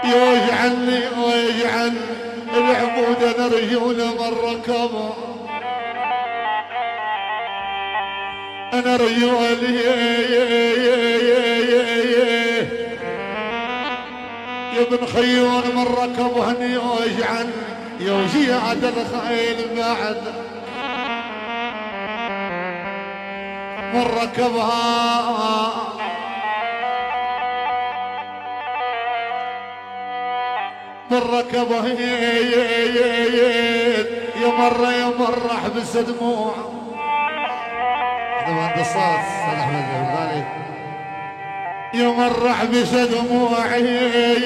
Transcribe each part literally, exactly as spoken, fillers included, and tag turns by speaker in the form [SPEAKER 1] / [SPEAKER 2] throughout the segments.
[SPEAKER 1] يوجعني ويجعل العمود انا رجوله من ركبه انا رجولي يا ابن خيون من ركبه هني يوجعن يوجي عد الخيل بعد من ركبها من ركبه يا مرة يا مرة احبس دموع هذا مهندسات استاذ احمد الغالي يا مرة احبس دموعي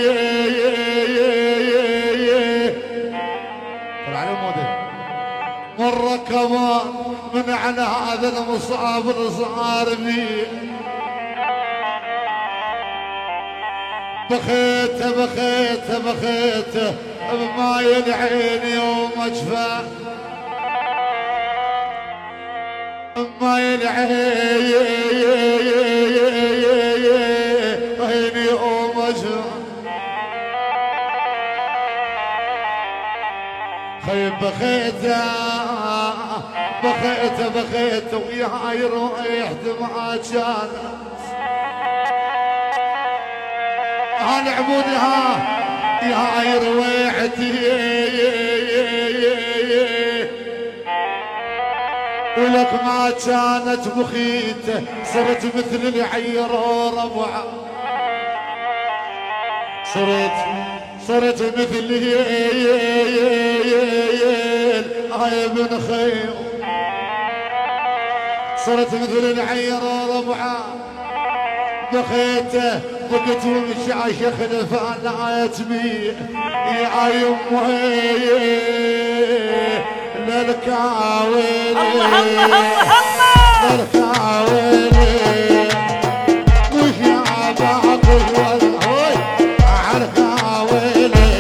[SPEAKER 1] طلع عليه موديل من ركبه من على هذا المصاب اللي صار بي بخيت بخيت بخيت بماي العين يوم اجفى بماي العين يوم اجفى خيب بخيت بخيت بخيت وياي رويحت ما كانت هالعبود ها يا رويحتي ولك ما كانت بخيته صرت مثل العير وربع صرت صرت مثل هاي بن خير صرت مثل العير وربع بخيته بقيت ومشاشخ الفانات بي يا يمي للكاويلي
[SPEAKER 2] الله الله الله
[SPEAKER 1] للكاويلي مش يا باقي والهوي على الكاويلي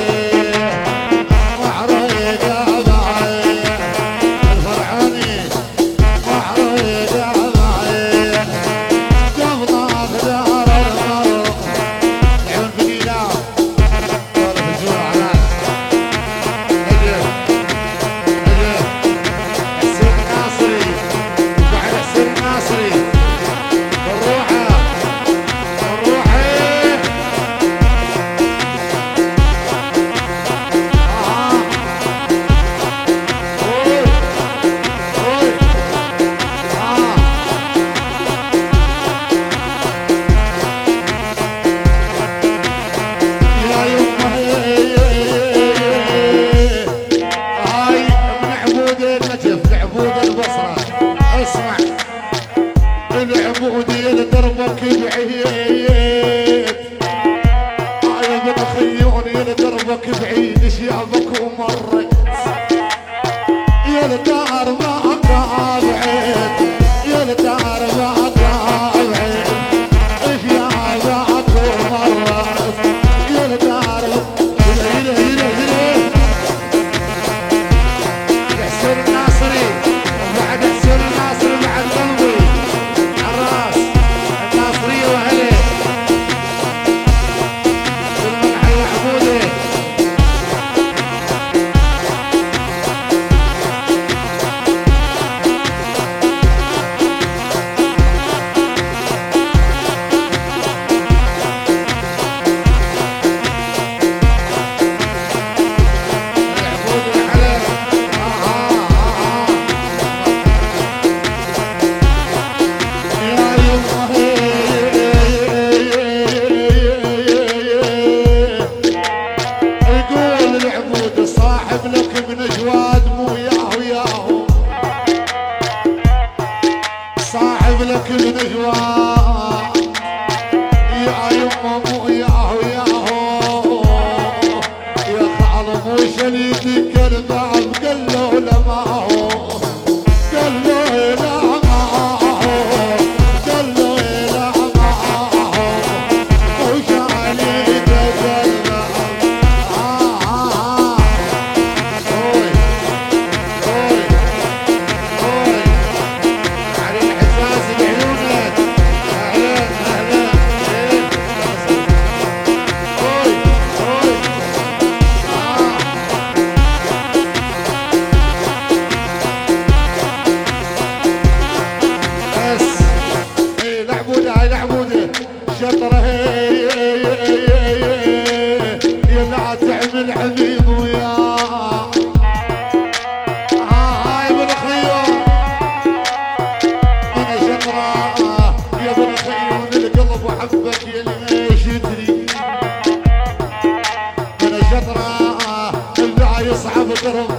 [SPEAKER 1] وعريق ابعي الفرعاني وعريق ابعي قبضك دار المرء العيون بنينا طالب الجوع على نجف نجف حسين الناصري بعد حسين الناصري بالروحة بالروحة آه أوي أوي آه يا يمه هاي من عبود النجف لعبود البصرة اسمع العبودي لدربك بعيد هاي ابن خيوني لدربك بعيد شيابك ومرت يا الدار ما قابعد يا الدار ما قابعد شيابك ومرت يا الدار هنا هنا هنا حسين الناصري بعد حسين الناصري بعد قلبي عالراس الناصرية واهله كل من حي عبوده العبود الحلال آه آه آه يا يمه يقول العبود صاحب لك من جواد مو ياهو ياهو صاحب لك من جواد يا يمه مو ياهو ياهو يا خال مو شليدي كالبعض قال له لا ما هو قال له لا ما هو قال له لا ما هو وش عليك قلبه آه آه آه أوي أوي أوي علي الحجازي بعيونك أهلا أهلا إيه يا لا تعمل حبيب ويا هاي ابن خيون انا شطرة يا ابن خيون القلب وحبك يا ليش يدري انا شطرة اللي يصعب قرب